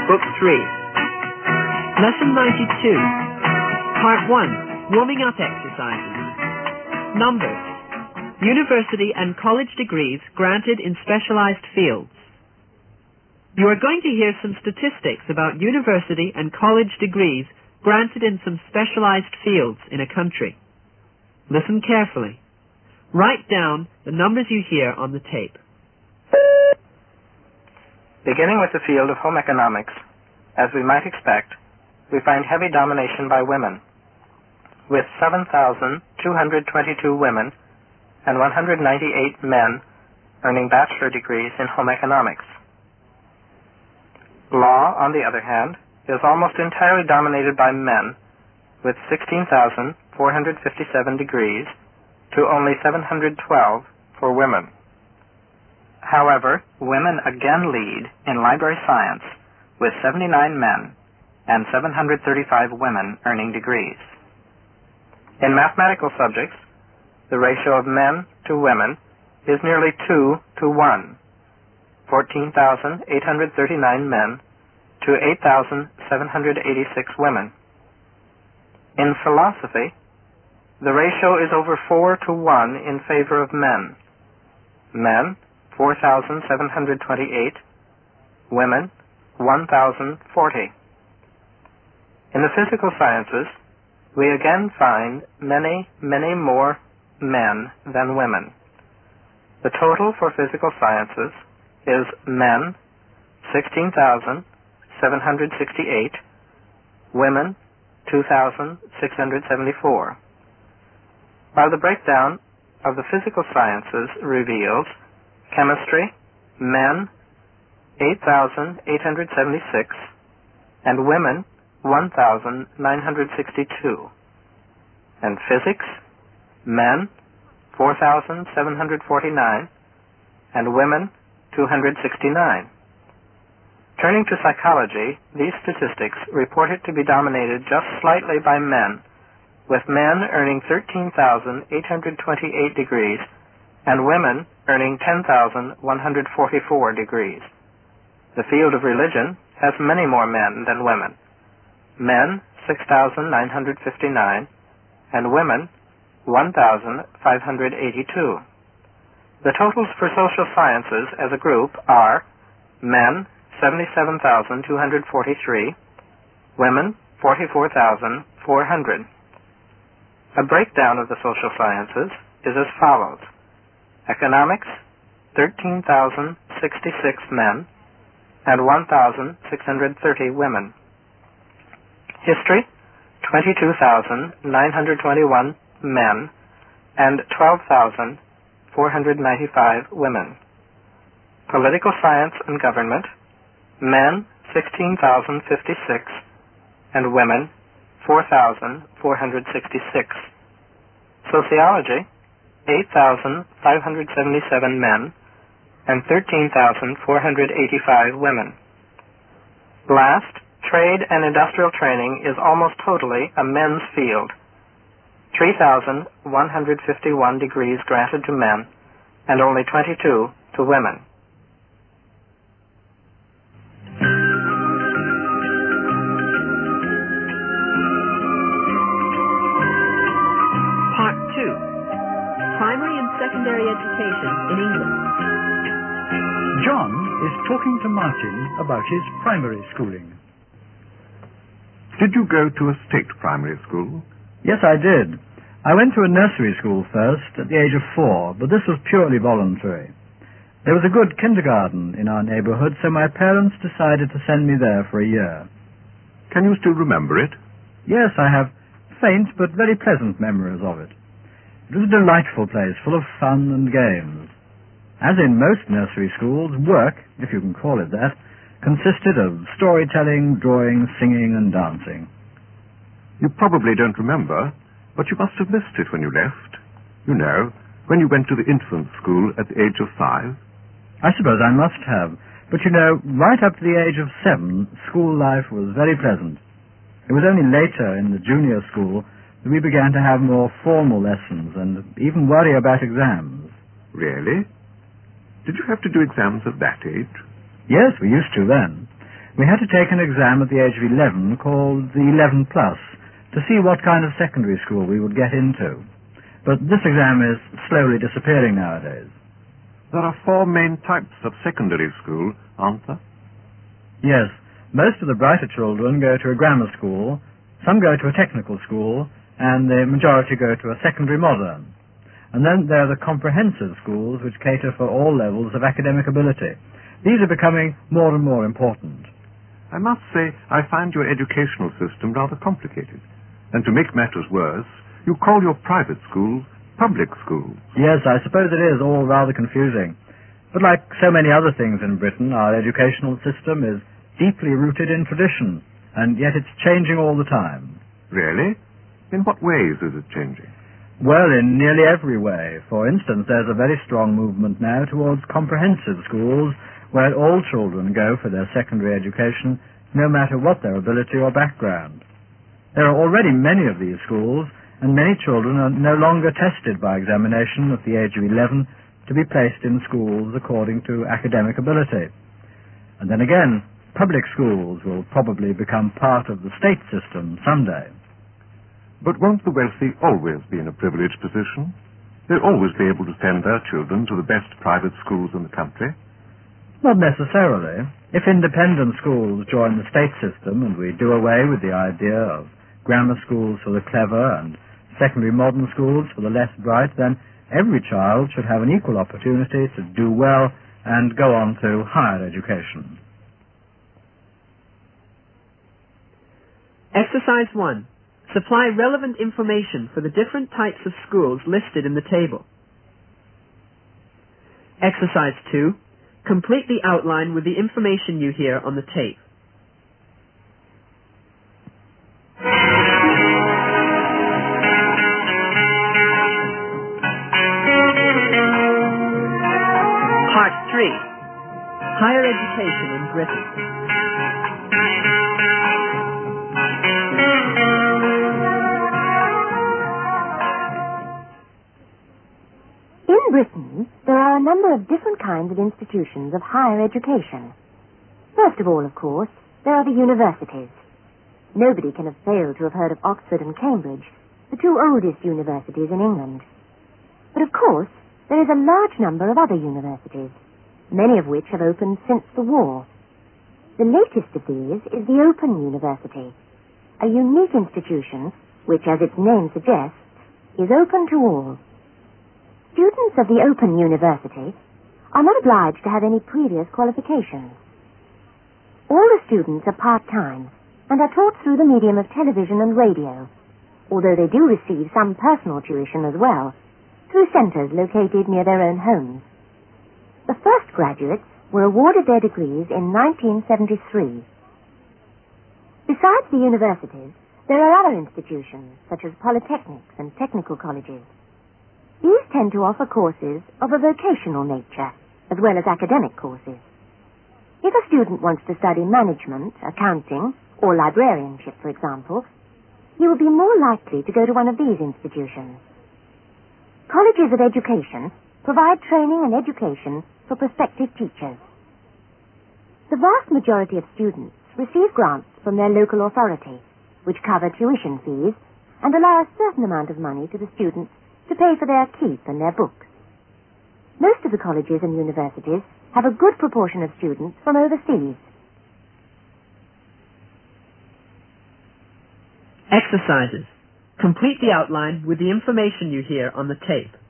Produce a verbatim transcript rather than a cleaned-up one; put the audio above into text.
Book three. Lesson ninety-two. Part one. Warming up exercises. Numbers. University and college degrees granted in specialized fields. You are going to hear some statistics about university and college degrees granted in some specialized fields in a country. Listen carefully. Write down the numbers you hear on the tape. Beginning with the field of home economics, as we might expect, we find heavy domination by women, with seven thousand two hundred twenty-two women and one hundred ninety-eight men earning bachelor degrees in home economics. Law, on the other hand, is almost entirely dominated by men, with sixteen thousand four hundred fifty-seven degrees to only seven hundred twelve for women. However, women again lead in library science with seventy-nine men and seven hundred thirty-five women earning degrees. In mathematical subjects, the ratio of men to women is nearly two to one, fourteen thousand eight hundred thirty-nine men to eight thousand seven hundred eighty-six women. In philosophy, the ratio is over four to one in favor of men. Men, four thousand seven hundred twenty-eight, women, one thousand forty. In the physical sciences, we again find many, many more men than women. The total for physical sciences is men, sixteen thousand seven hundred sixty-eight, women, two thousand six hundred seventy-four. While the breakdown of the physical sciences reveals chemistry, men, eight thousand eight hundred seventy-six, and women, one thousand nine hundred sixty-two. And physics, men, four thousand seven hundred forty-nine, and women, two hundred sixty-nine. Turning to psychology, these statistics report it to be dominated just slightly by men, with men earning thirteen thousand eight hundred twenty-eight degrees and women earning ten thousand one hundred forty-four degrees. The field of religion has many more men than women. Men, six thousand nine hundred fifty-nine, and women, one thousand five hundred eighty-two. The totals for social sciences as a group are men, seventy-seven thousand two hundred forty-three, women, forty-four thousand four hundred. A breakdown of the social sciences is as follows. Economics, thirteen thousand sixty-six men and one thousand six hundred thirty women. History, twenty-two thousand nine hundred twenty-one men and twelve thousand four hundred ninety-five women. Political science and government, men, sixteen thousand fifty-six, and women, four thousand four hundred sixty-six. Sociology, eight thousand five hundred seventy-seven men and thirteen thousand four hundred eighty-five women. Last, trade and industrial training is almost totally a men's field. three thousand one hundred fifty-one degrees granted to men and only twenty-two to women. Part two. Primary and secondary education in England. John is talking to Martin about his primary schooling. Did you go to a state primary school? Yes, I did. I went to a nursery school first at the age of four, but this was purely voluntary. There was a good kindergarten in our neighborhood, so my parents decided to send me there for a year. Can you still remember it? Yes, I have faint but very pleasant memories of it. It was a delightful place, full of fun and games. As in most nursery schools, work, if you can call it that, consisted of storytelling, drawing, singing, and dancing. You probably don't remember, but you must have missed it when you left. You know, when you went to the infant school at the age of five. I suppose I must have, but you know, right up to the age of seven, school life was very pleasant. It was only later, in the junior school, that we began to have more formal lessons and even worry about exams. Really? Did you have to do exams at that age? Yes, we used to then. We had to take an exam at the age of eleven called the eleven plus to see what kind of secondary school we would get into. But this exam is slowly disappearing nowadays. There are four main types of secondary school, aren't there? Yes, most of the brighter children go to a grammar school, some go to a technical school, and the majority go to a secondary modern. And then there are the comprehensive schools which cater for all levels of academic ability. These are becoming more and more important. I must say I find your educational system rather complicated. And to make matters worse, you call your private schools public schools. Yes, I suppose it is all rather confusing. But like so many other things in Britain, our educational system is deeply rooted in tradition, and yet it's changing all the time. Really? In what ways is it changing? Well, in nearly every way. For instance, there's a very strong movement now towards comprehensive schools, where all children go for their secondary education, no matter what their ability or background. There are already many of these schools, and many children are no longer tested by examination at the age of eleven to be placed in schools according to academic ability. And then again, public schools will probably become part of the state system someday. But won't the wealthy always be in a privileged position? They'll always be able to send their children to the best private schools in the country. Not necessarily. If independent schools join the state system and we do away with the idea of grammar schools for the clever and secondary modern schools for the less bright, then every child should have an equal opportunity to do well and go on to higher education. Exercise one. Supply relevant information for the different types of schools listed in the table. Exercise two. Complete the outline with the information you hear on the tape. Part three. Higher education in Britain. In Britain, there are a number of different kinds of institutions of higher education. First of all, of course, there are the universities. Nobody can have failed to have heard of Oxford and Cambridge, the two oldest universities in England. But of course, there is a large number of other universities, many of which have opened since the war. The latest of these is the Open University, a unique institution which, as its name suggests, is open to all. Students of the Open University are not obliged to have any previous qualifications. All the students are part-time and are taught through the medium of television and radio, although they do receive some personal tuition as well, through centres located near their own homes. The first graduates were awarded their degrees in nineteen seventy-three. Besides the universities, there are other institutions, such as polytechnics and technical colleges. These tend to offer courses of a vocational nature, as well as academic courses. If a student wants to study management, accounting, or librarianship, for example, he will be more likely to go to one of these institutions. Colleges of education provide training and education for prospective teachers. The vast majority of students receive grants from their local authority, which cover tuition fees and allow a certain amount of money to the students to pay for their keep and their books. Most of the colleges and universities have a good proportion of students from overseas. Exercises. Complete the outline with the information you hear on the tape.